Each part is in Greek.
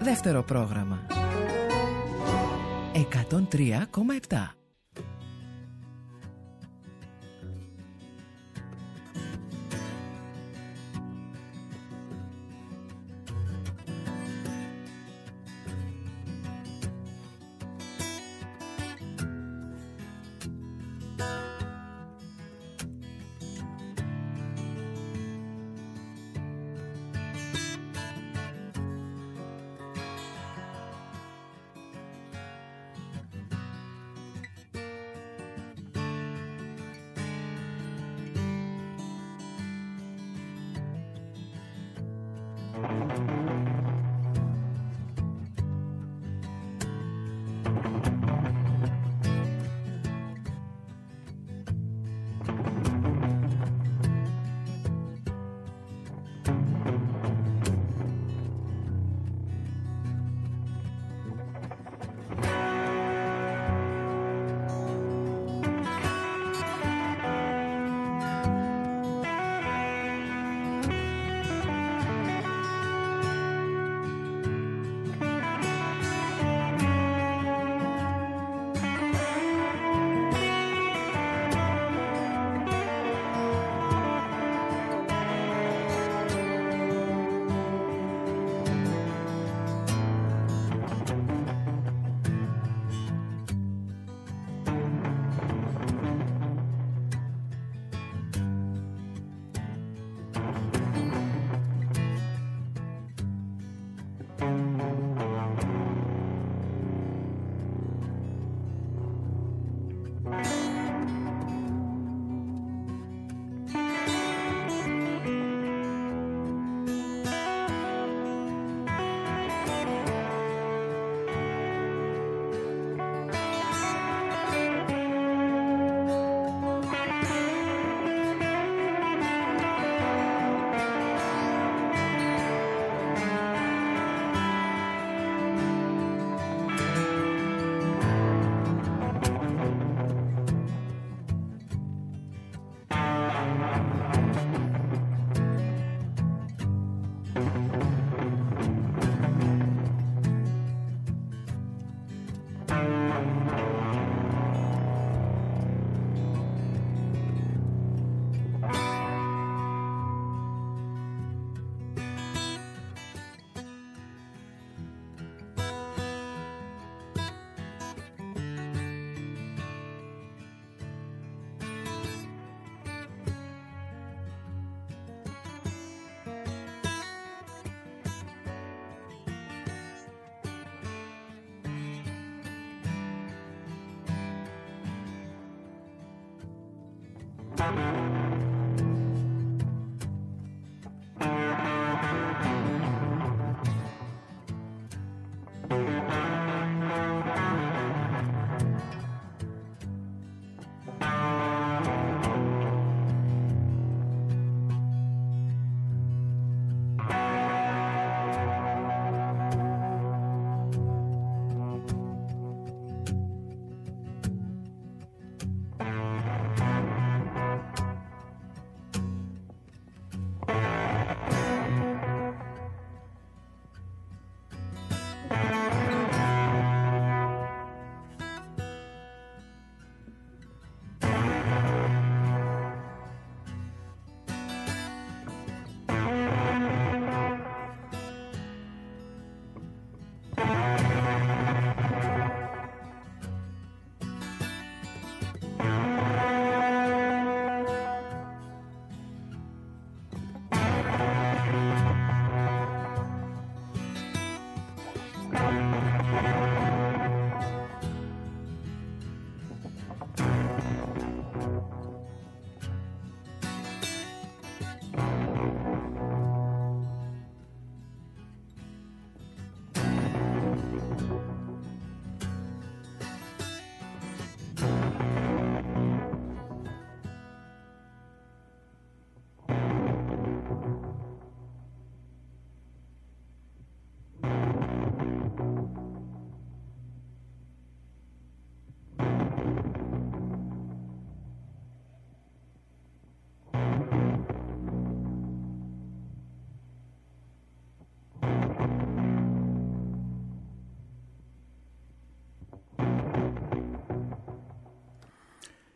Δεύτερο πρόγραμμα 103,7.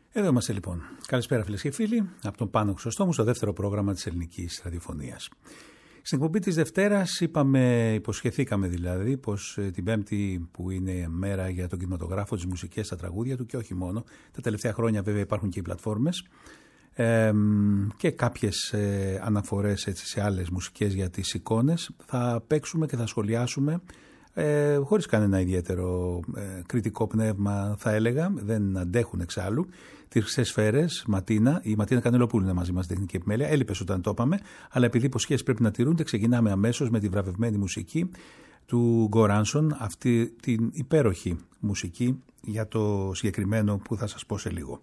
Εδώ είμαστε λοιπόν. Καλησπέρα φίλες και φίλοι, από τον Πάνο Χρυσοστόμου στο δεύτερο πρόγραμμα της ελληνικής ραδιοφωνίας. Στην εκπομπή της Δευτέρας υποσχεθήκαμε δηλαδή πως την Πέμπτη, που είναι μέρα για τον κινηματογράφο, τις μουσικές, τα τραγούδια του και όχι μόνο, τα τελευταία χρόνια βέβαια υπάρχουν και οι πλατφόρμες και κάποιες αναφορές έτσι, σε άλλες μουσικές για τις εικόνες, θα παίξουμε και θα σχολιάσουμε χωρίς κανένα ιδιαίτερο κριτικό πνεύμα, θα έλεγα, δεν αντέχουν εξάλλου, τις Χρυσές Σφαίρες, Ματίνα. Η Ματίνα Κανελοπούλου είναι μαζί μας στην τεχνική επιμέλεια. Έλειπες όταν το είπαμε, αλλά επειδή οι υποσχέσεις πρέπει να τηρούνται, ξεκινάμε αμέσως με τη βραβευμένη μουσική του Goranson, αυτή την υπέροχη μουσική για το συγκεκριμένο που θα σας πω σε λίγο.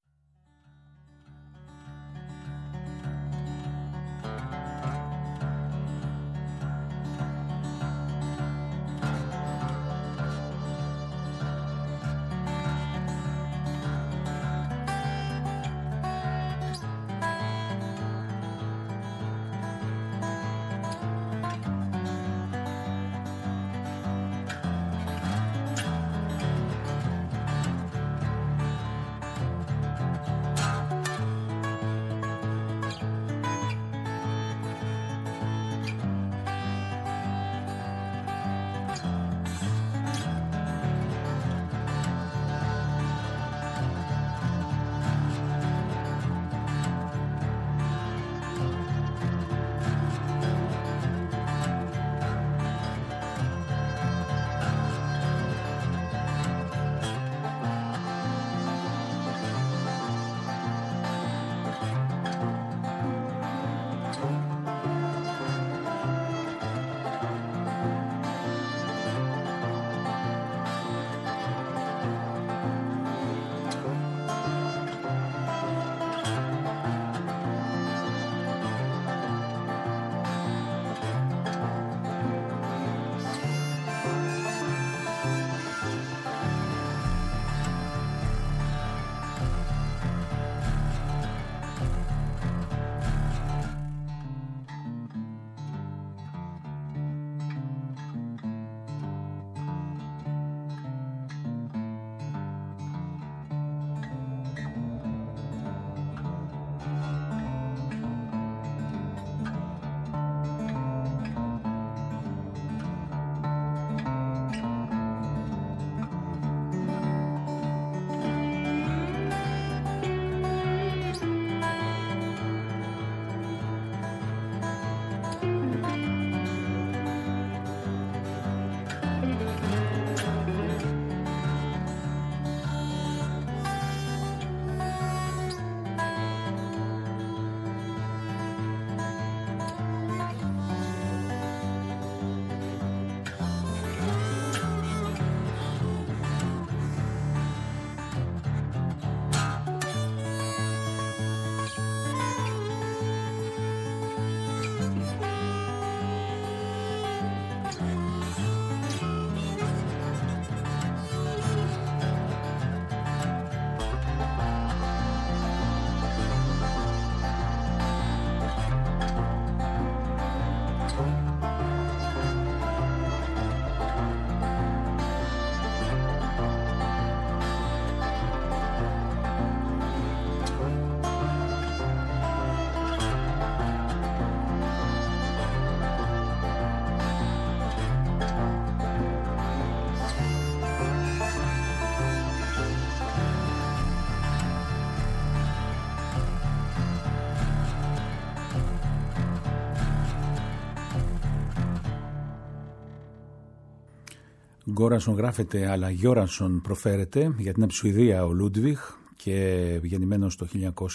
Γκόρανσον γράφεται, αλλά Γιόρανσον προφέρεται, γιατί είναι από τη Σουηδία ο Λούντβιχ και γεννημένος το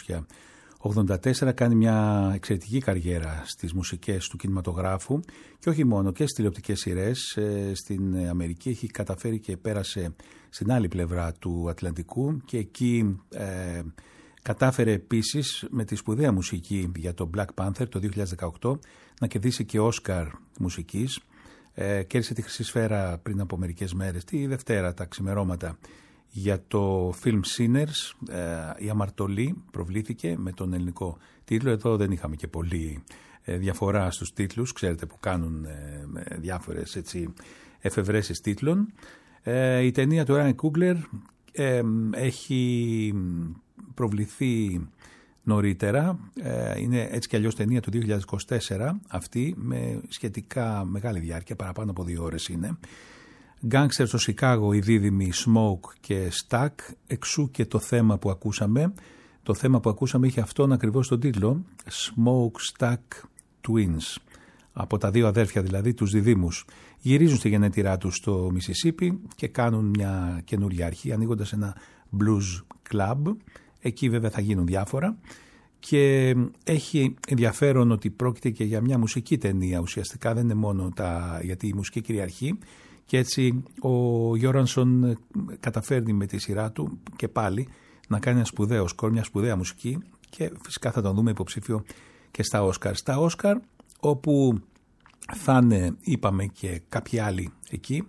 1984 κάνει μια εξαιρετική καριέρα στις μουσικές του κινηματογράφου και όχι μόνο, και στις τηλεοπτικές σειρές. Στην Αμερική έχει καταφέρει και πέρασε στην άλλη πλευρά του Ατλαντικού και εκεί κατάφερε επίσης με τη σπουδαία μουσική για το Black Panther το 2018 να κερδίσει και Όσκαρ μουσικής. Κέρδισε τη Χρυσή Σφαίρα πριν από μερικές μέρες, τη Δευτέρα τα ξημερώματα, για το film Sinners. Η Αμαρτωλή προβλήθηκε με τον ελληνικό τίτλο. Εδώ δεν είχαμε και πολύ διαφορά στους τίτλους, ξέρετε που κάνουν διάφορες έτσι, εφευρέσεις τίτλων. Η ταινία του Ryan Coogler έχει προβληθεί νωρίτερα. Είναι έτσι κι αλλιώς ταινία του 2024 αυτή, με σχετικά μεγάλη διάρκεια, παραπάνω από 2 ώρες είναι. Γκάνγκστερ στο Σικάγο, οι δίδυμοι Smoke και Stack, εξού και το θέμα που ακούσαμε. Το θέμα που ακούσαμε είχε αυτόν ακριβώς τον τίτλο, Smoke Stack Twins, από τα 2 αδέρφια δηλαδή, τους διδύμους. Γυρίζουν στη γενέτειρά τους στο Μισισίπι και κάνουν μια καινούργια αρχή, ανοίγοντας ένα blues club. Εκεί βέβαια θα γίνουν διάφορα και έχει ενδιαφέρον ότι πρόκειται και για μια μουσική ταινία, ουσιαστικά δεν είναι μόνο γιατί η μουσική κυριαρχεί, και έτσι ο Γιόρανσον καταφέρνει με τη σειρά του και πάλι να κάνει ένα σπουδαίο σκορ, μια σπουδαία μουσική, και φυσικά θα τον δούμε υποψήφιο και στα Όσκαρ. Στα Όσκαρ, όπου θα είναι, είπαμε, και κάποιοι άλλοι εκεί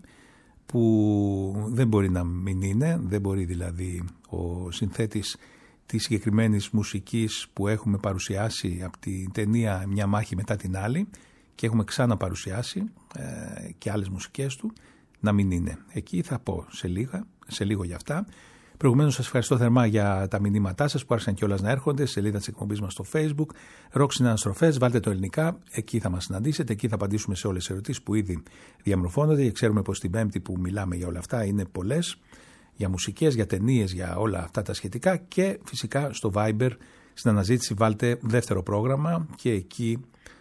που δεν μπορεί να μην είναι, δεν μπορεί δηλαδή ο συνθέτης της συγκεκριμένης μουσικής που έχουμε παρουσιάσει από την ταινία «Μια μάχη μετά την άλλη» και έχουμε ξαναπαρουσιάσει και άλλες μουσικές του, να μην είναι. Εκεί θα πω σε λίγο για αυτά. Προηγουμένως σας ευχαριστώ θερμά για τα μηνύματά σας που άρχισαν κιόλας να έρχονται στη σελίδα της εκπομπής μας στο Facebook. Rock Συναναστροφές, βάλτε το ελληνικά, εκεί θα μας συναντήσετε, εκεί θα απαντήσουμε σε όλες τις ερωτήσεις που ήδη διαμορφώνονται, και ξέρουμε πως την Πέμπτη που μιλάμε για όλα αυτά είναι πολλές, για μουσικές, για ταινίες, για όλα αυτά τα σχετικά, και φυσικά στο Viber στην αναζήτηση βάλτε δεύτερο πρόγραμμα και εκεί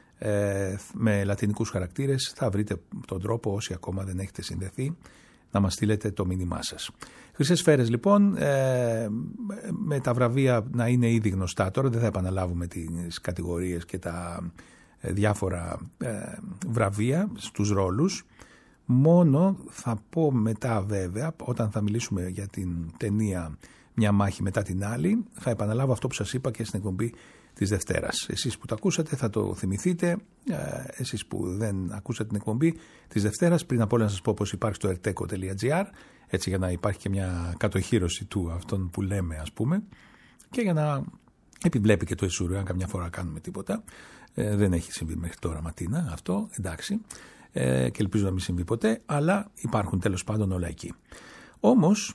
με λατινικούς χαρακτήρες θα βρείτε τον τρόπο, όσοι ακόμα δεν έχετε συνδεθεί, να μας στείλετε το μήνυμά σας. Χρυσές Σφαίρες λοιπόν, με τα βραβεία να είναι ήδη γνωστά τώρα, δεν θα επαναλάβουμε τις κατηγορίες και τα διάφορα βραβεία στους ρόλους. Μόνο θα πω μετά βέβαια, όταν θα μιλήσουμε για την ταινία «Μια μάχη μετά την άλλη», θα επαναλάβω αυτό που σας είπα και στην εκπομπή της Δευτέρας. Εσείς που το ακούσατε θα το θυμηθείτε, εσείς που δεν ακούσατε την εκπομπή της Δευτέρας, πριν απ' όλα να σας πω πως υπάρχει στο erteco.gr, έτσι για να υπάρχει και μια κατοχύρωση του αυτών που λέμε, ας πούμε, και για να επιβλέπει και το Ισούριο, αν καμιά φορά κάνουμε τίποτα. Δεν έχει συμβεί μέχρι τώρα, Ματίνα, αυτό, εντάξει, και ελπίζω να μην συμβεί ποτέ, αλλά υπάρχουν τέλος πάντων όλα εκεί. Όμως,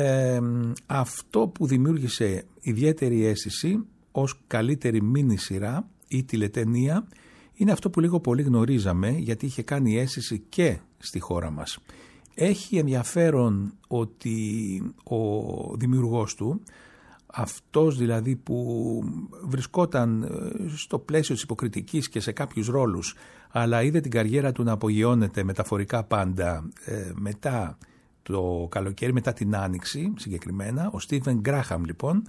αυτό που δημιούργησε ιδιαίτερη αίσθηση ως καλύτερη μίνι σειρά ή τηλετενία είναι αυτό που λίγο πολύ γνωρίζαμε, γιατί είχε κάνει αίσθηση και στη χώρα μας. Έχει ενδιαφέρον ότι ο δημιουργός του, αυτός δηλαδή που βρισκόταν στο πλαίσιο της υποκριτικής και σε κάποιους ρόλους, αλλά είδε την καριέρα του να απογειώνεται μεταφορικά πάντα μετά το καλοκαίρι, μετά την Άνοιξη συγκεκριμένα, ο Στίβεν Γκράχαμ λοιπόν,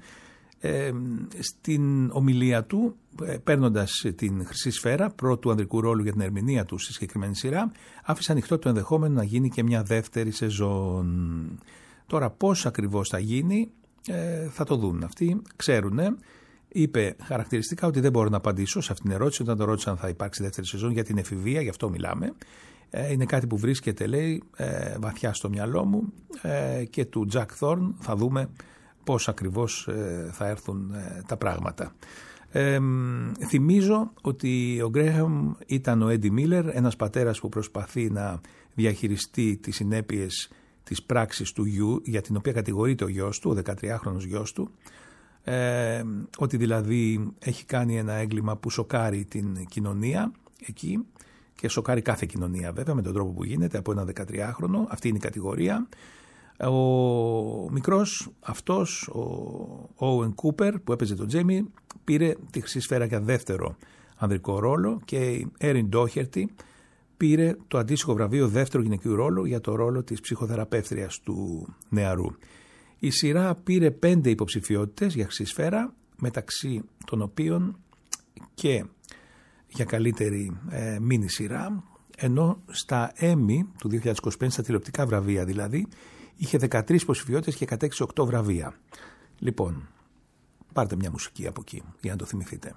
στην ομιλία του, παίρνοντας την Χρυσή Σφαίρα πρώτου ανδρικού ρόλου για την ερμηνεία του στη συγκεκριμένη σειρά, άφησε ανοιχτό το ενδεχόμενο να γίνει και μια δεύτερη σεζόν. Τώρα πώς ακριβώς θα γίνει θα το δουν αυτοί, ξέρουνε. Είπε χαρακτηριστικά ότι δεν μπορώ να απαντήσω σε αυτήν την ερώτηση. Όταν το ρώτησαν αν θα υπάρξει δεύτερη σεζόν για την εφηβεία, γι' αυτό μιλάμε. Είναι κάτι που βρίσκεται, λέει, βαθιά στο μυαλό μου, και του Jack Thorne. Θα δούμε πώς ακριβώς θα έρθουν τα πράγματα. Θυμίζω ότι ο Γκρέχαμ ήταν ο Έντι Μίλερ, ένας πατέρας που προσπαθεί να διαχειριστεί τις συνέπειες της πράξης του γιου, για την οποία κατηγορείται ο γιος του, ο 13χρονος γιος του, ότι δηλαδή έχει κάνει ένα έγκλημα που σοκάρει την κοινωνία εκεί, και σοκάρει κάθε κοινωνία βέβαια με τον τρόπο που γίνεται από ένα 13χρονο, αυτή είναι η κατηγορία. Ο μικρός αυτός, ο Όουεν Κούπερ που έπαιζε τον Τζέιμι, πήρε τη Χρυσή Σφαίρα για δεύτερο ανδρικό ρόλο, και η Έριν Ντόχερτι πήρε το αντίστοιχο βραβείο δεύτερο γυναικείου ρόλου για το ρόλο της ψυχοθεραπεύτριας του νεαρού. Η σειρά πήρε 5 υποψηφιότητες για Χρυσή Σφαίρα, μεταξύ των οποίων και για καλύτερη μίνι σειρά, ενώ στα Emmy του 2025, στα τηλεοπτικά βραβεία δηλαδή, είχε 13 υποψηφιότητες και κατέκτησε 8 βραβεία. Λοιπόν, πάρτε μια μουσική από εκεί για να το θυμηθείτε.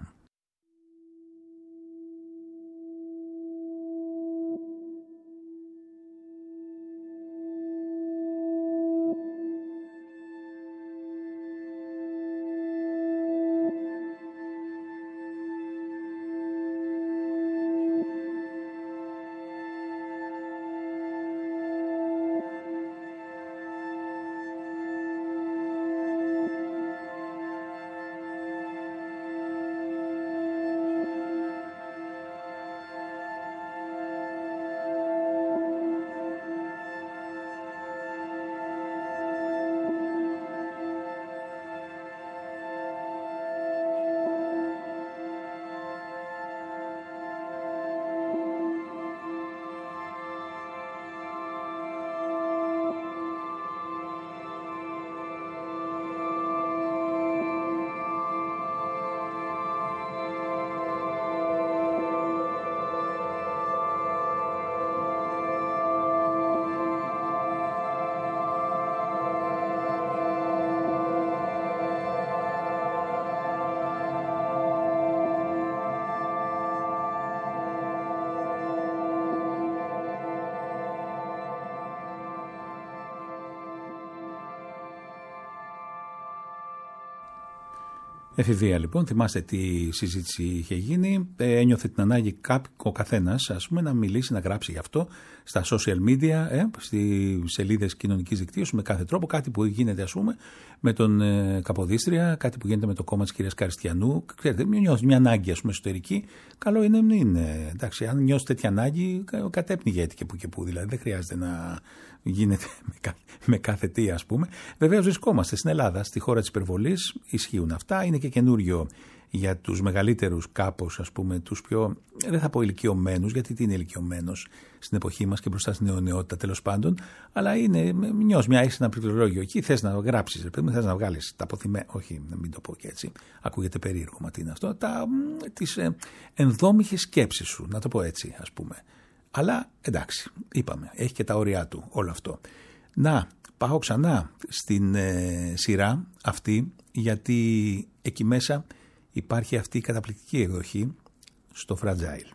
Εφηβεία λοιπόν, θυμάστε τι συζήτηση είχε γίνει. Ένιωθε την ανάγκη ο καθένας, ας πούμε, να μιλήσει, να γράψει γι' αυτό στα social media, στις σελίδες κοινωνικής δικτύωσης, με κάθε τρόπο. Κάτι που γίνεται, ας πούμε, με τον Καποδίστρια, κάτι που γίνεται με το κόμμα της κυρίας Καριστιανού. Ξέρετε, νιώθει μια ανάγκη, ας πούμε, εσωτερική. Καλό είναι, εντάξει, αν νιώσει τέτοια ανάγκη, κατέπνιγε και που και που. Δηλαδή, δεν χρειάζεται να γίνεται με κάθε τι, ας πούμε. Βεβαίως βρισκόμαστε στην Ελλάδα, στη χώρα της υπερβολής, ισχύουν αυτά. Είναι και καινούριο για τους μεγαλύτερους κάπως, ας πούμε, τους πιο, δεν θα πω ηλικιωμένους, γιατί τι είναι ηλικιωμένος στην εποχή μας και μπροστά στην αιωνιότητα τέλος πάντων, αλλά είναι, έχεις ένα πληκτρολόγιο εκεί, θες να γράψεις, θες να βγάλεις τα αποθυμένα, όχι να μην το πω και έτσι, ακούγεται περίεργο, μα τι είναι αυτό, τις ενδόμηχες σκέψεις σου, να το πω έτσι, ας πούμε. Αλλά εντάξει, είπαμε, έχει και τα όρια του όλο αυτό. Να πάω ξανά στην σειρά αυτή, γιατί εκεί μέσα υπάρχει αυτή η καταπληκτική εκδοχή στο Fragile.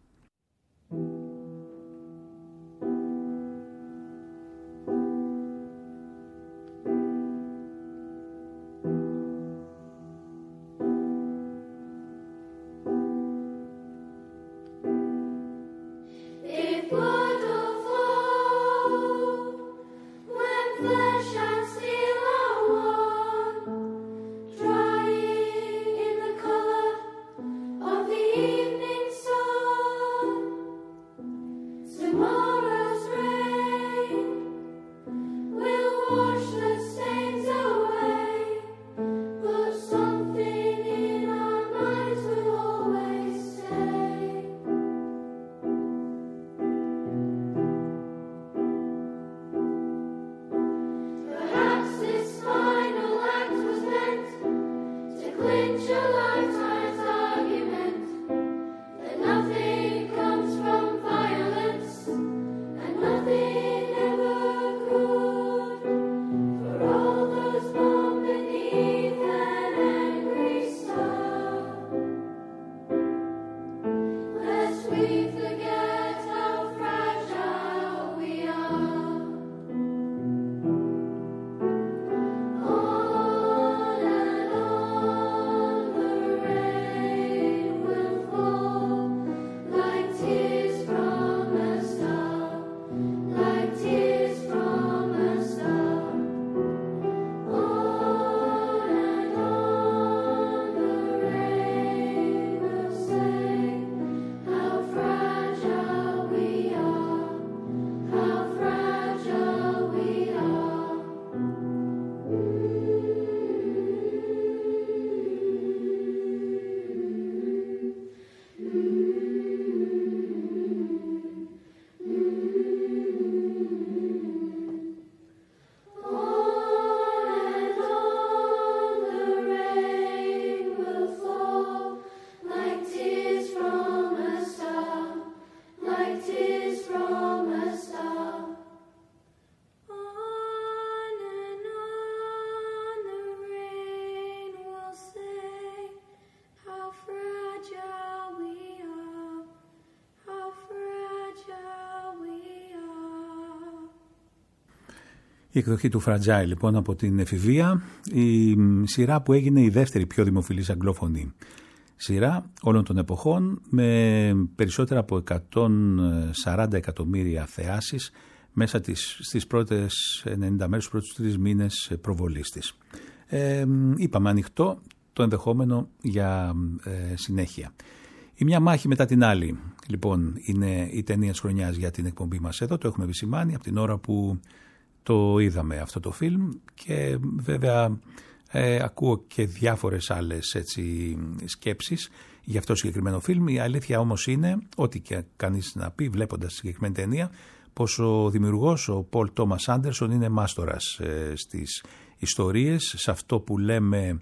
Η εκδοχή του Fragile λοιπόν από την εφηβεία, η σειρά που έγινε η δεύτερη πιο δημοφιλής αγγλόφωνη σειρά όλων των εποχών, με περισσότερα από 140 εκατομμύρια θεάσεις μέσα στις πρώτες 90 μέρες, στους πρώτους 3 μήνες προβολής της. Είπαμε ανοιχτό το ενδεχόμενο για συνέχεια. Η μια μάχη μετά την άλλη λοιπόν είναι η ταινία της χρονιάς για την εκπομπή μας εδώ, το έχουμε επισημάνει από την ώρα που το είδαμε αυτό το φιλμ, και βέβαια ακούω και διάφορες άλλες έτσι, σκέψεις για αυτό το συγκεκριμένο φιλμ. Η αλήθεια όμως είναι, ό,τι και κανείς να πει βλέποντας τη συγκεκριμένη ταινία, πως ο δημιουργός, ο Πολ Τόμας Άντερσον, είναι μάστορας στις ιστορίες, σε αυτό που λέμε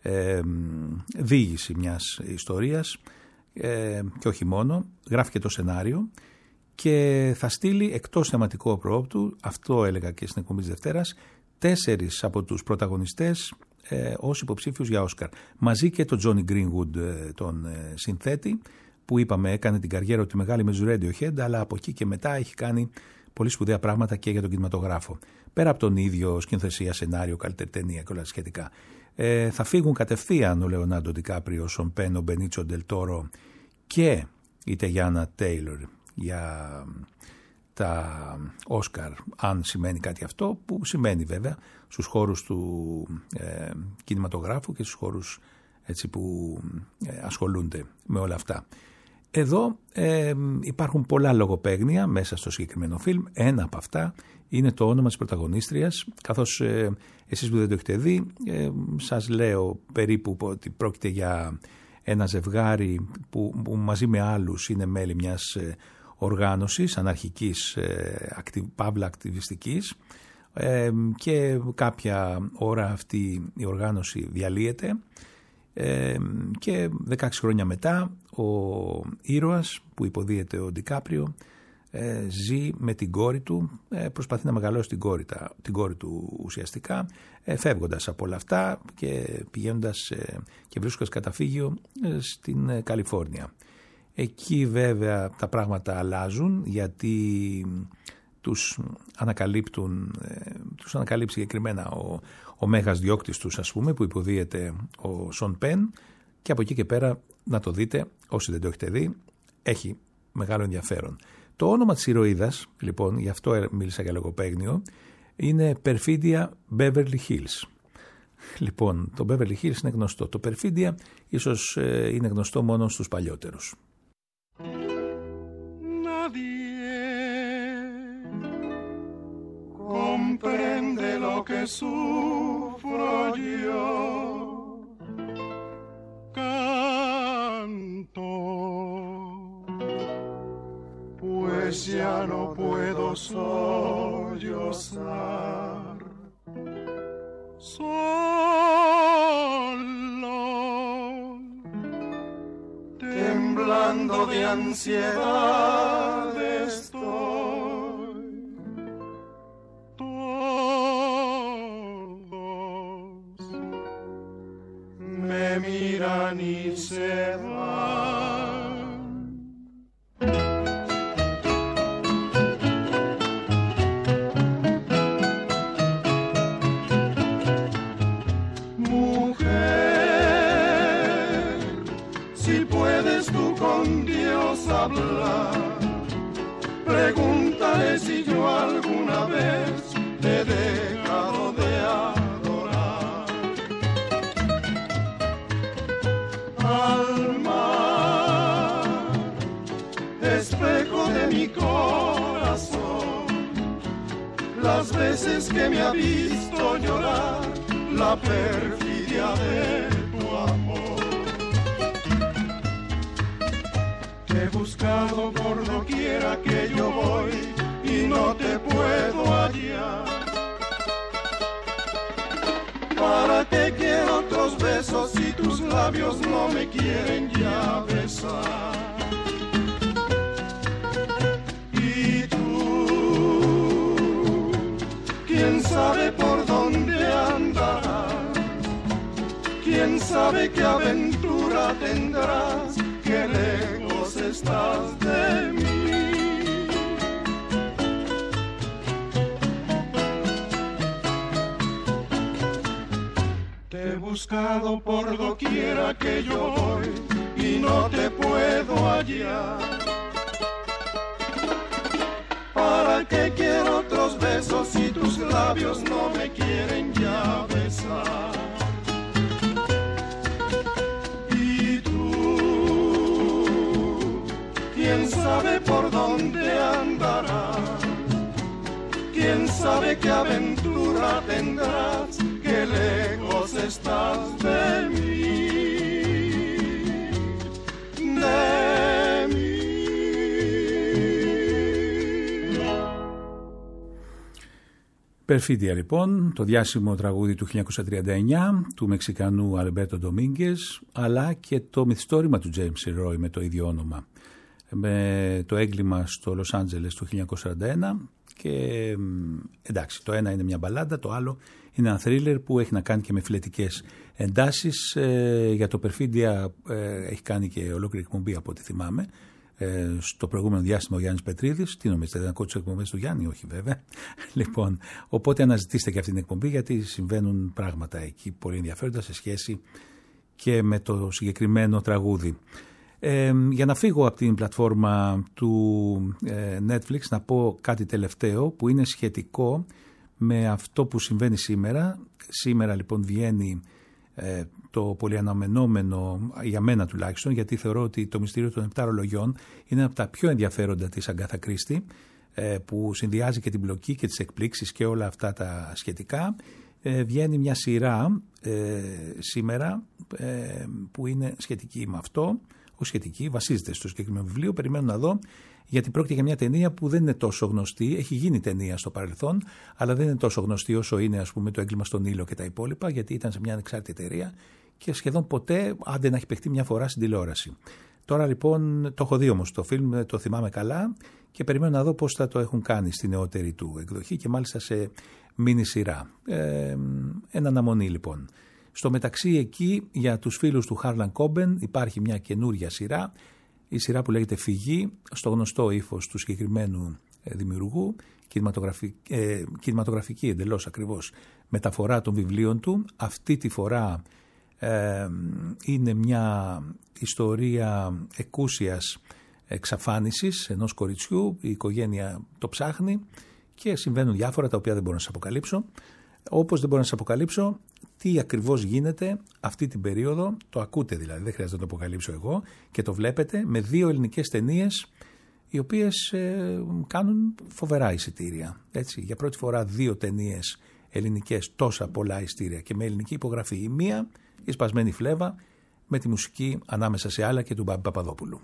διήγηση μιας ιστορίας, και όχι μόνο, γράφει και το σενάριο και θα στείλει εκτός θεματικού προόπτου, αυτό έλεγα και στην εκπομπή της Δευτέρας, 4 από τους πρωταγωνιστές ως υποψήφιους για Όσκαρ. Μαζί και τον Τζόνι Γκρίνγουντ, τον συνθέτη, που είπαμε έκανε την καριέρα του μεγάλη με τους Radiohead, αλλά από εκεί και μετά έχει κάνει πολύ σπουδαία πράγματα και για τον κινηματογράφο. Πέρα από τον ίδιο σκηνοθεσία, σενάριο, καλύτερη ταινία και όλα σχετικά. Θα φύγουν κατευθείαν ο Λεωνάρντο Ντικάπριο, ο Σον Πεν, ο Μπενίτσιο Ντελ Τόρο και η Τεγιάννα Τέιλορ για τα Όσκαρ, αν σημαίνει κάτι αυτό, που σημαίνει βέβαια στους χώρους του κινηματογράφου και στους χώρους έτσι, που ασχολούνται με όλα αυτά. Εδώ υπάρχουν πολλά λογοπαίγνια μέσα στο συγκεκριμένο φιλμ. Ένα από αυτά είναι το όνομα της πρωταγωνίστριας, καθώς εσείς που δεν το έχετε δει, σας λέω περίπου ότι πρόκειται για ένα ζευγάρι που μαζί με άλλους είναι μέλη μιας οργάνωσης αναρχικής παύλα ακτιβιστικής, και κάποια ώρα αυτή η οργάνωση διαλύεται, και 16 χρόνια μετά ο ήρωας που υποδίεται ο Ντικάπριο ζει με την κόρη του, προσπαθεί να μεγαλώσει την κόρη του ουσιαστικά, φεύγοντας από όλα αυτά και πηγαίνοντας και βρίσκοντας καταφύγιο στην Καλιφόρνια. Εκεί βέβαια τα πράγματα αλλάζουν, γιατί τους ανακαλύψει συγκεκριμένα ο μέγας διώκτης τους, ας πούμε, που υποδίεται ο Σον Πεν, και από εκεί και πέρα να το δείτε, όσοι δεν το έχετε δει, έχει μεγάλο ενδιαφέρον. Το όνομα της ηρωίδας, λοιπόν, γι' αυτό μίλησα για λογοπαίγνιο, είναι Perfidia Beverly Hills. Λοιπόν, το Beverly Hills είναι γνωστό. Το Perfidia ίσως είναι γνωστό μόνο στους παλιότερους. Comprende lo que sufro yo. Canto, pues ya no puedo sollozar. Solo, temblando de ansiedad estoy. Todos me miran y se van. Mujer, si puedes tú con Dios hablar, pregúntale si yo alguna vez te he dejado de adorar. Alma, espejo de mi corazón, las veces que me ha visto llorar la perfidia de tu amor. Te he buscado por doquiera que yo voy y no te puedo hallar. ¿Para qué quiero otros besos si tus labios no me quieren ya besar? Y tú, quién sabe por dónde andarás, quién sabe qué aventura tendrás, qué lejos estás de mí. Te he buscado por doquiera que yo voy y no te puedo hallar. ¿Para qué quiero otros besos si tus labios no me quieren ya besar? Y tú, quién sabe por dónde andarás, quién sabe qué aventura tendrás, qué lejos estás de mí, de mí. Perfidia, λοιπόν, το διάσημο τραγούδι του 1939 του Μεξικανού Αλμπέρτο Ντομίνγκες, αλλά και το μυθιστόρημα του James Roy με το ίδιο όνομα, με το έγκλημα στο Λος Άντζελες του 1941. Και εντάξει, το ένα είναι μια μπαλάντα, το άλλο είναι ένα θρίλερ που έχει να κάνει και με φιλετικές εντάσεις. Για το Perfidia έχει κάνει και ολόκληρη εκπομπή από ό,τι θυμάμαι, στο προηγούμενο διάστημα ο Γιάννης Πετρίδης. Τι νομίζετε, δεν ακούω τις εκπομπές του Γιάννη? Όχι βέβαια. Λοιπόν, οπότε αναζητήστε και αυτή την εκπομπή, γιατί συμβαίνουν πράγματα εκεί πολύ ενδιαφέροντα σε σχέση και με το συγκεκριμένο τραγούδι. Για να φύγω από την πλατφόρμα του Netflix, να πω κάτι τελευταίο που είναι σχετικό με αυτό που συμβαίνει σήμερα. Σήμερα λοιπόν βγαίνει το πολύ αναμενόμενο, για μένα τουλάχιστον, γιατί θεωρώ ότι το μυστήριο των 7 ρολογιών είναι από τα πιο ενδιαφέροντα της Αγκάθα Κρίστη, που συνδυάζει και την πλοκή και τις εκπλήξεις και όλα αυτά τα σχετικά. Βγαίνει μια σειρά σήμερα που είναι σχετική με αυτό. Σχετική, βασίζεται στο συγκεκριμένο βιβλίο. Περιμένω να δω, γιατί πρόκειται για μια ταινία που δεν είναι τόσο γνωστή. Έχει γίνει ταινία στο παρελθόν, αλλά δεν είναι τόσο γνωστή όσο είναι, ας πούμε, το Έγκλημα στον Νείλο και τα υπόλοιπα, γιατί ήταν σε μια ανεξάρτητη εταιρεία και σχεδόν ποτέ, άντε να έχει παιχτεί μια φορά στην τηλεόραση. Τώρα λοιπόν το έχω δει όμως το φιλμ, το θυμάμαι καλά και περιμένω να δω πώς θα το έχουν κάνει στη νεότερη του εκδοχή και μάλιστα σε μίνι σειρά. Εν αναμονή λοιπόν. Στο μεταξύ εκεί για τους φίλους του Χάρλαν Κόμπεν υπάρχει μια καινούρια σειρά, η σειρά που λέγεται Φυγή, στο γνωστό ύφος του συγκεκριμένου δημιουργού, κινηματογραφική εντελώς ακριβώς μεταφορά των βιβλίων του. Αυτή τη φορά είναι μια ιστορία εκούσιας εξαφάνισης ενός κοριτσιού, η οικογένεια το ψάχνει και συμβαίνουν διάφορα τα οποία δεν μπορώ να σας αποκαλύψω. Όπως δεν μπορώ να σας αποκαλύψω τι ακριβώς γίνεται αυτή την περίοδο, το ακούτε δηλαδή, δεν χρειάζεται να το αποκαλύψω εγώ και το βλέπετε με 2 ελληνικές ταινίες οι οποίες κάνουν φοβερά εισιτήρια. Έτσι, για πρώτη φορά 2 ταινίες ελληνικές, τόσα πολλά εισιτήρια και με ελληνική υπογραφή. Η μία, η Σπασμένη Φλέβα, με τη μουσική ανάμεσα σε άλλα και του Μπάμπη Παπαδόπουλου.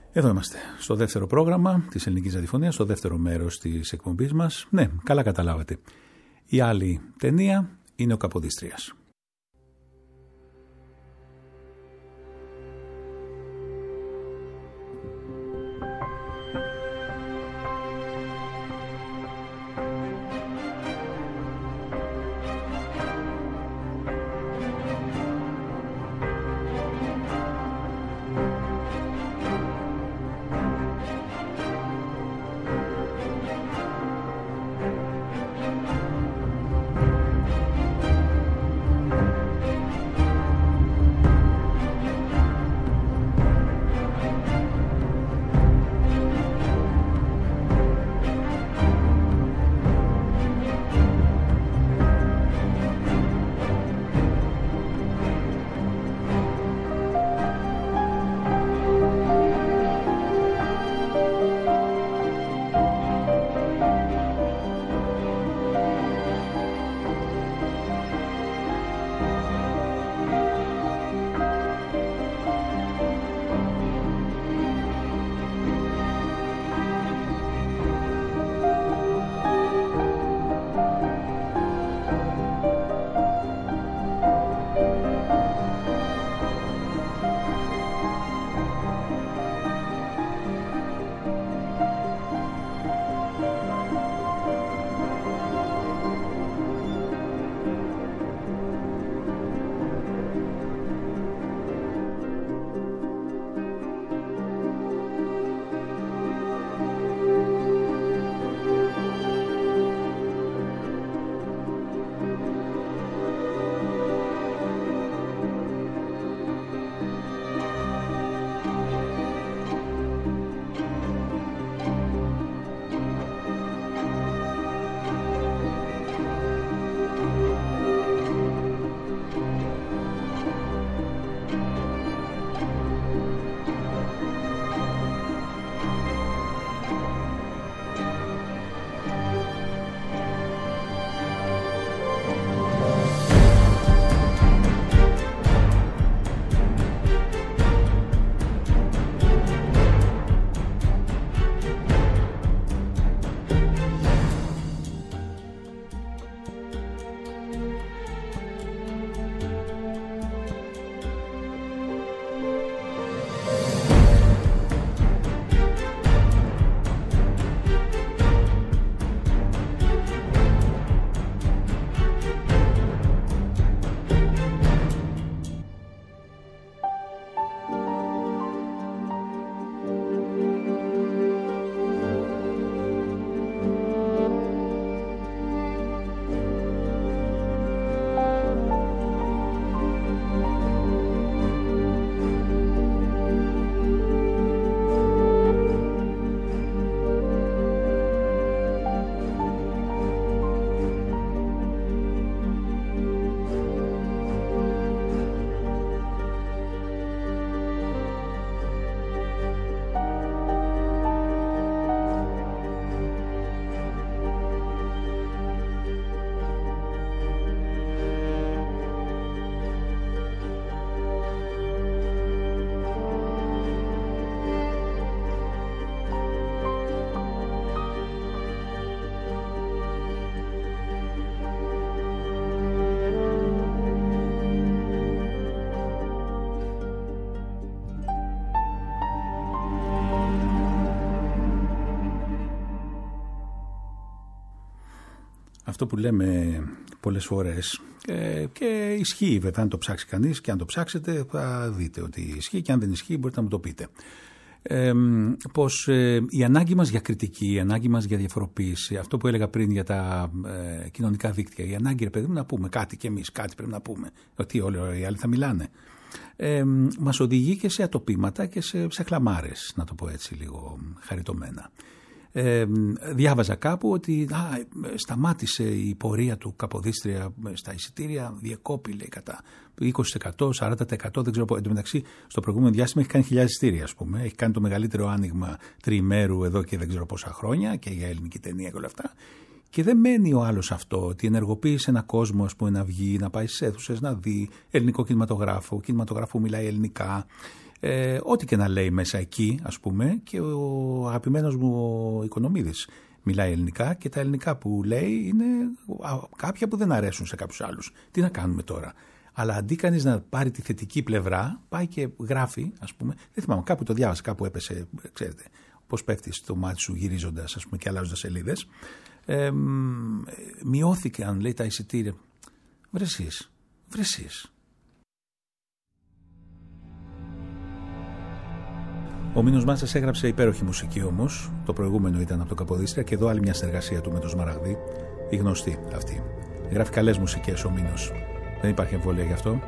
Εδώ είμαστε, στο δεύτερο πρόγραμμα της Ελληνικής Ραδιοφωνίας, στο δεύτερο μέρος της εκπομπής μας. Ναι, καλά καταλάβατε. Η άλλη ταινία είναι ο Καποδίστριας. Αυτό που λέμε πολλές φορές και ισχύει βέβαια, αν το ψάξει κανείς, και αν το ψάξετε θα δείτε ότι ισχύει, και αν δεν ισχύει μπορείτε να μου το πείτε. Πως η ανάγκη μας για κριτική, η ανάγκη μας για διαφοροποίηση, αυτό που έλεγα πριν για τα κοινωνικά δίκτυα, η ανάγκη, ρε παιδί μου, να πούμε κάτι κι εμείς, κάτι πρέπει να πούμε, ότι όλοι οι άλλοι θα μιλάνε, μας οδηγεί και σε ατοπήματα και σε χλαμάρες, να το πω έτσι λίγο χαριτωμένα. Διάβαζα κάπου ότι σταμάτησε η πορεία του Καποδίστρια στα εισιτήρια, διεκόπη, λέει, κατά 20%, 40%, δεν ξέρω. Εν τω μεταξύ, στο προηγούμενο διάστημα έχει κάνει 1.000 εισιτήρια, ας πούμε. Έχει κάνει το μεγαλύτερο άνοιγμα τριημέρου εδώ και δεν ξέρω πόσα χρόνια, και για ελληνική ταινία και όλα αυτά. Και δεν μένει ο άλλος αυτό, ότι ενεργοποίησε ένα κόσμο, ας πούμε, να βγει, να πάει στις αίθουσες, να δει ελληνικό κινηματογράφο που μιλάει ελληνικά. Ό,τι και να λέει μέσα εκεί, ας πούμε, και ο αγαπημένος μου ο Οικονομίδης μιλάει ελληνικά και τα ελληνικά που λέει είναι κάποια που δεν αρέσουν σε κάποιους άλλους. Τι να κάνουμε τώρα? Αλλά αντί κανείς να πάρει τη θετική πλευρά, πάει και γράφει, ας πούμε, δεν θυμάμαι, κάπου το διάβασα, κάπου έπεσε, ξέρετε, πώς πέφτει στο μάτι σου γυρίζοντας, ας πούμε, και αλλάζοντας σελίδες. Μειώθηκαν, λέει, τα εισιτήρια. Βρεσίες. Ο Μίνος Μάτσας έγραψε υπέροχη μουσική όμως. Το προηγούμενο ήταν από το Καποδίστρια και εδώ άλλη μια συνεργασία του με τον Σμαραγδί, η γνωστή αυτή. Γράφει καλές μουσικές ο Μίνος. Δεν υπάρχει εμβόλια γι' αυτό.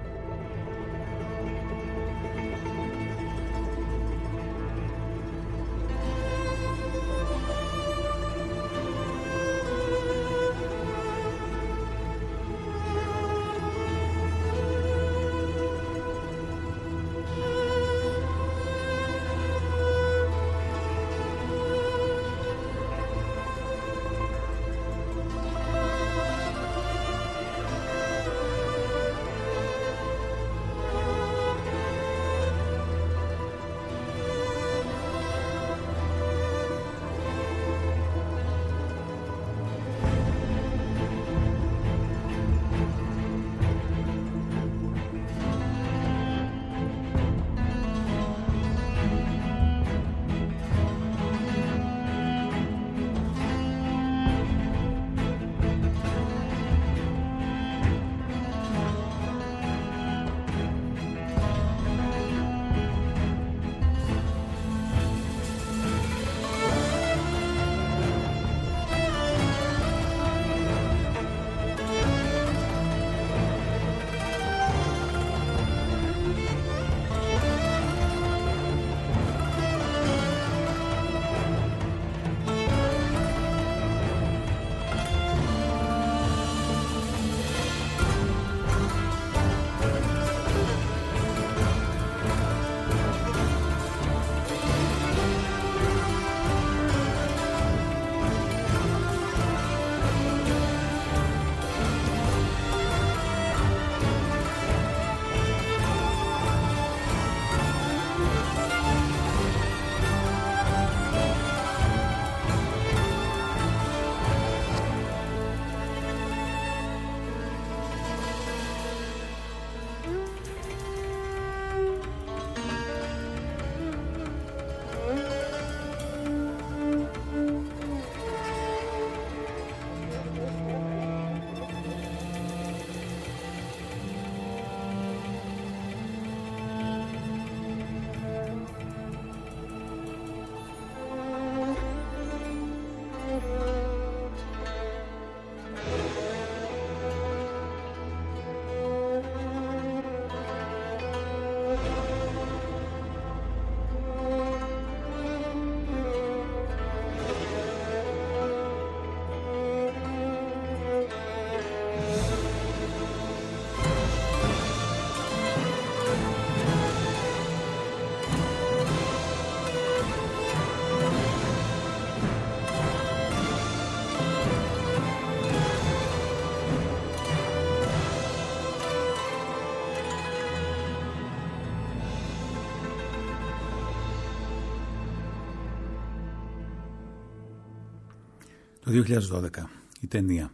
Το 2012 η ταινία.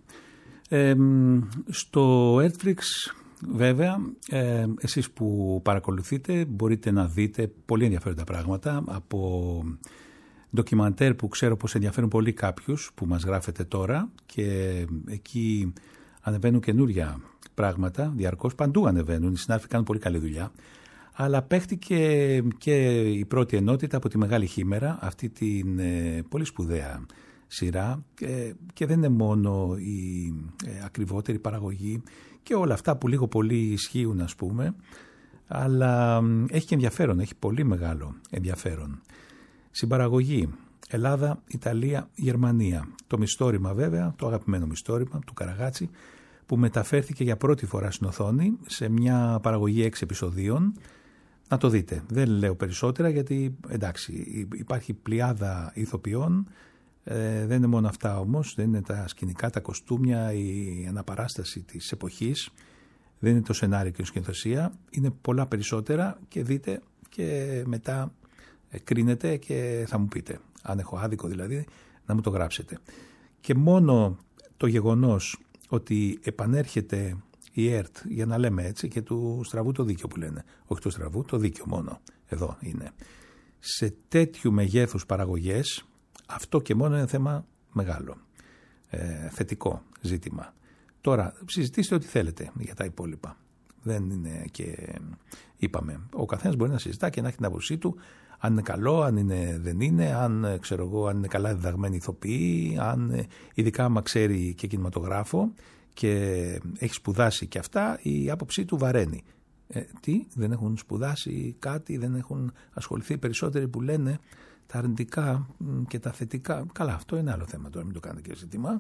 Στο Netflix βέβαια εσείς που παρακολουθείτε μπορείτε να δείτε πολύ ενδιαφέροντα πράγματα από ντοκιμαντέρ που ξέρω πως ενδιαφέρουν πολύ κάποιους που μας γράφετε τώρα και εκεί ανεβαίνουν καινούρια πράγματα διαρκώς, παντού ανεβαίνουν, οι συνάδελφοι κάνουν πολύ καλή δουλειά. Αλλά παίχτηκε και η πρώτη ενότητα από τη Μεγάλη Χήμερα, αυτή την πολύ σπουδαία σειρά και δεν είναι μόνο η ακριβότερη παραγωγή και όλα αυτά που λίγο πολύ ισχύουν ας πούμε, αλλά έχει και ενδιαφέρον, έχει πολύ μεγάλο ενδιαφέρον. Συμπαραγωγή Ελλάδα, Ιταλία, Γερμανία. Το μυστόρημα βέβαια, το αγαπημένο μυστόρημα του Καραγάτσι που μεταφέρθηκε για πρώτη φορά στην οθόνη σε μια παραγωγή 6 επεισοδίων. Να το δείτε, δεν λέω περισσότερα γιατί εντάξει υπάρχει πλειάδα ηθοποιών, δεν είναι μόνο αυτά όμως, δεν είναι τα σκηνικά, τα κοστούμια, η αναπαράσταση της εποχής, δεν είναι το σενάριο και η σκηνοθεσία, είναι πολλά περισσότερα και δείτε και μετά κρίνετε και θα μου πείτε. Αν έχω άδικο δηλαδή, να μου το γράψετε. Και μόνο το γεγονός ότι επανέρχεται η ΕΡΤ, για να λέμε έτσι, και του στραβού το δίκιο που λένε. Όχι του στραβού, το δίκιο μόνο. Εδώ είναι. Σε τέτοιου μεγέθους παραγωγές, αυτό και μόνο είναι θέμα μεγάλο. Θετικό ζήτημα. Τώρα, συζητήστε ό,τι θέλετε για τα υπόλοιπα. Δεν είναι και... Είπαμε, ο καθένας μπορεί να συζητά και να έχει την άποψή του, αν είναι καλό, αν δεν είναι, αν είναι καλά διδαγμένοι ηθοποιοί, ειδικά άμα ξέρει και κινηματογράφο και έχει σπουδάσει και αυτά, η άποψή του βαραίνει. Δεν έχουν σπουδάσει κάτι, δεν έχουν ασχοληθεί περισσότεροι που λένε τα αρνητικά και τα θετικά. Καλά, αυτό είναι άλλο θέμα τώρα, μην το κάνετε και ζήτημα.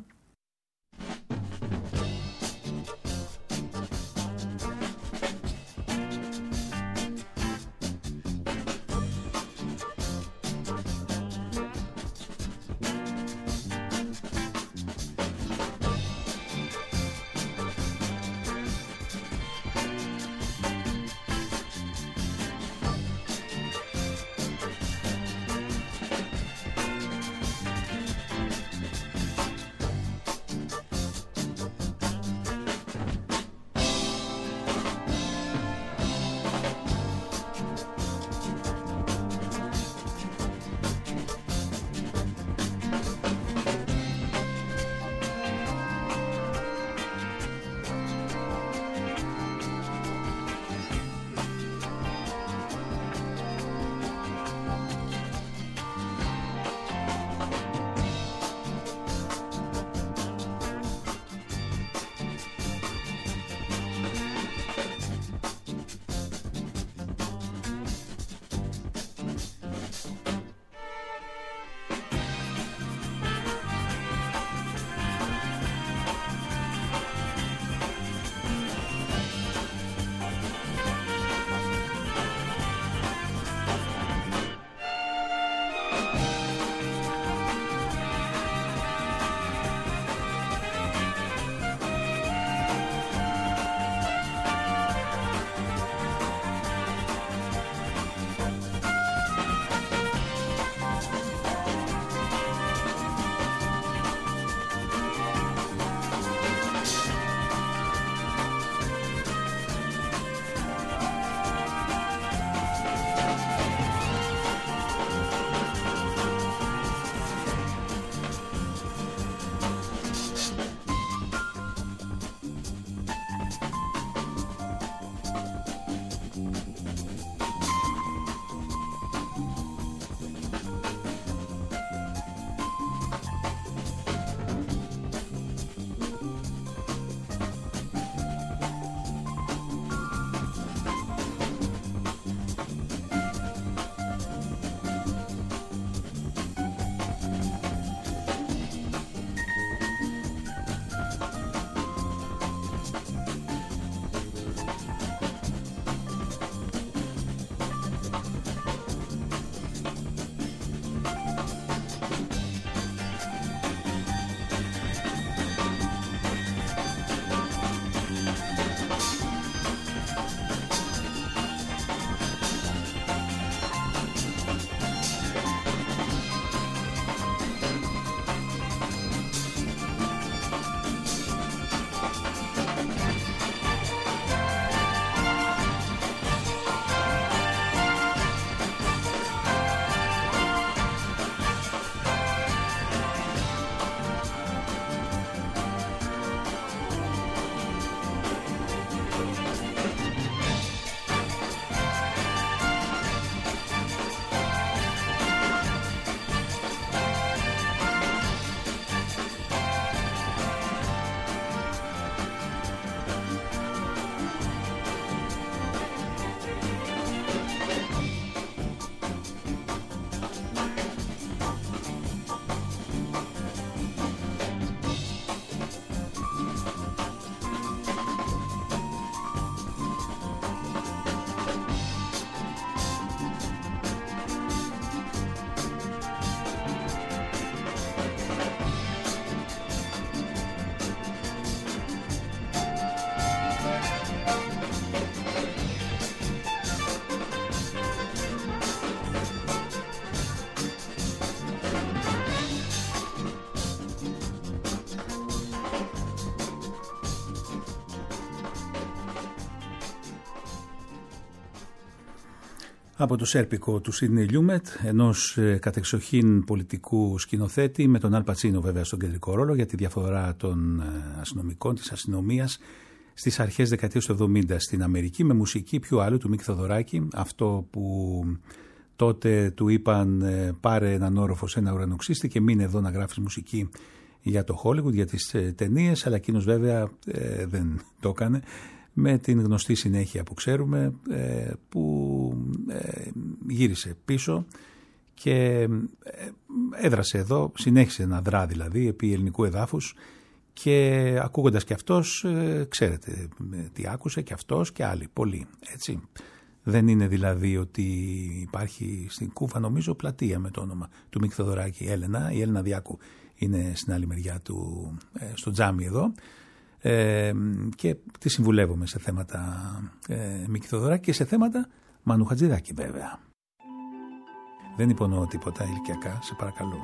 Από το Σέρπικο του Σίδνεϊ Λιούμετ, ενός κατεξοχήν πολιτικού σκηνοθέτη, με τον Αλ Πατσίνο βέβαια στον κεντρικό ρόλο, για τη διαφορά των αστυνομικών, της αστυνομίας στις αρχές δεκαετίας του 70 στην Αμερική, με μουσική ποιου άλλου του Μίκη Θοδωράκη, αυτό που τότε του είπαν πάρε έναν όροφο σε ένα ουρανοξύστη και μείνε εδώ να γράφεις μουσική για το Hollywood, για τις ταινίες, αλλά εκείνος βέβαια δεν το έκανε, με την γνωστή συνέχεια που ξέρουμε, που γύρισε πίσω και έδρασε εδώ, συνέχισε να δρά δηλαδή επί ελληνικού εδάφους, και ακούγοντας και αυτός, ξέρετε τι άκουσε και αυτός και άλλοι, πολλοί, έτσι. Δεν είναι δηλαδή ότι υπάρχει στην Κούφα, νομίζω, πλατεία με το όνομα του Μίκη Θοδωράκη, η Έλενα Διάκου είναι στην άλλη μεριά του, στο τζάμι εδώ, και τη συμβουλεύομαι σε θέματα Μίκη Θοδωράκη και σε θέματα Μανού Χατζηδάκη βέβαια. Δεν υπονοώ τίποτα ηλικιακά, σε παρακαλώ.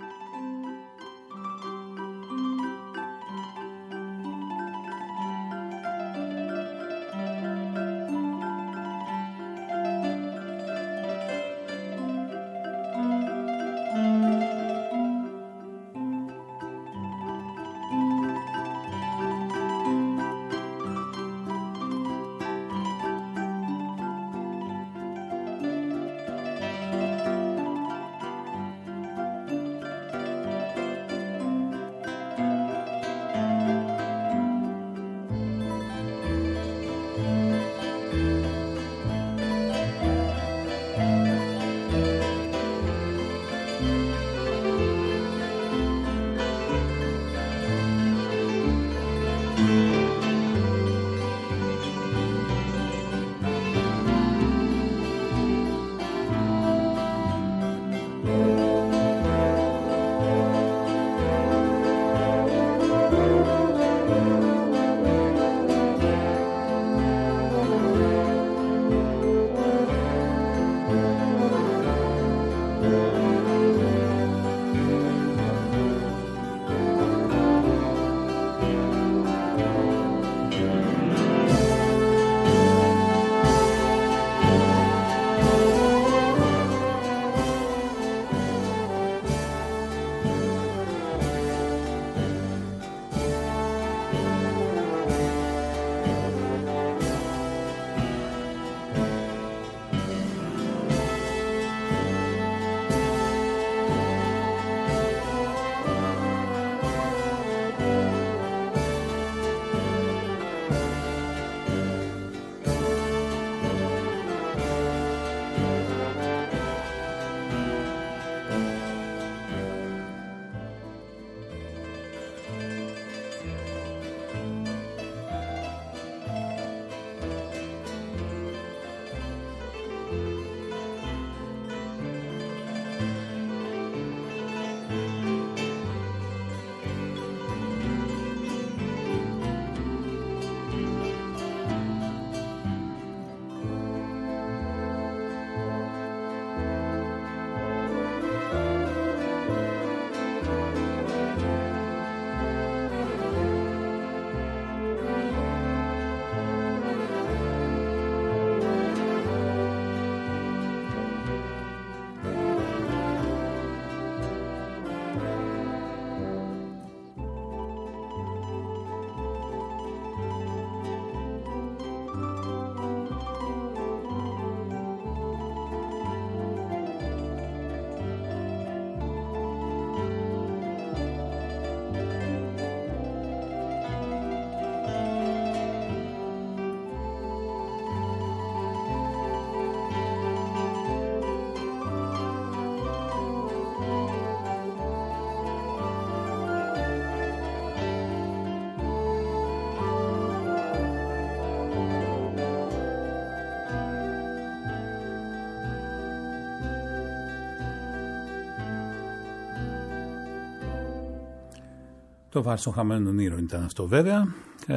Το Βάλς των Χαμένων Ονείρων ήταν αυτό βέβαια.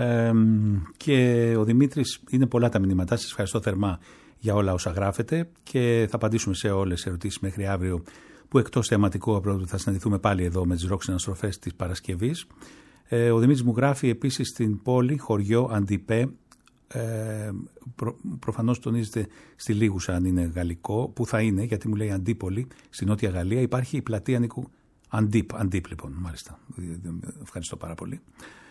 Και ο Δημήτρης, είναι πολλά τα μηνύματά σας. Ευχαριστώ θερμά για όλα όσα γράφετε και θα απαντήσουμε σε όλες τις ερωτήσεις μέχρι αύριο, που εκτός θεματικού απρόβλητου θα συναντηθούμε πάλι εδώ με τις ροκ συναστροφές της Παρασκευής. Ο Δημήτρης μου γράφει επίσης στην πόλη, χωριό Αντιπέ, Προφανώς τονίζεται στη Λίγουσα αν είναι γαλλικό, που θα είναι, γιατί μου λέει Αντίπολη, στη Νότια Γαλλία υπάρχει η πλατεία Νίκου. Αντίπ λοιπόν, μάλιστα. Ευχαριστώ πάρα πολύ.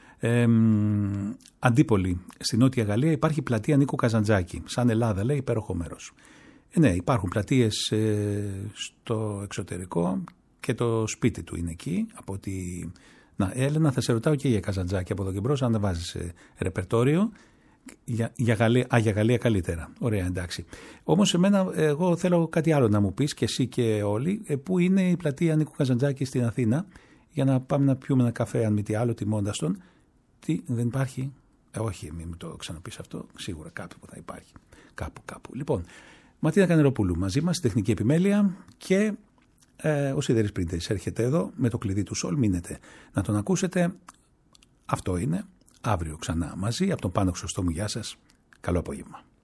Αντίπολη, στη Νότια Γαλλία υπάρχει η πλατεία Νίκου Καζαντζάκη. Σαν Ελλάδα λέει, υπέροχο μέρος. Ναι, υπάρχουν πλατείες στο εξωτερικό και το σπίτι του είναι εκεί. Από ότι... Να, Έλενα, θα σε ρωτάω και για Καζαντζάκη από εδώ και μπρος, αν δεν βάζεις ρεπερτόριο. Για Γαλλία καλύτερα. Ωραία, εντάξει. Όμως εγώ θέλω κάτι άλλο να μου πεις και εσύ και όλοι. Πού είναι η πλατεία Νίκου Καζαντζάκη στην Αθήνα, για να πάμε να πιούμε ένα καφέ, αν μη τι άλλο, τιμώντας τον. Τι, δεν υπάρχει? Όχι, μην μου το ξαναπείς αυτό. Σίγουρα κάπου θα υπάρχει. Κάπου. Λοιπόν, Ματίνα Κανελοπούλου μαζί μας, τεχνική επιμέλεια, και ο Σιδέρης Πρίντεζης έρχεται εδώ με το κλειδί του Σολ. Μείνετε να τον ακούσετε. Αυτό είναι. Αύριο ξανά μαζί από τον Πάνο Χρυσοστόμου. Γεια σας. Καλό απόγευμα.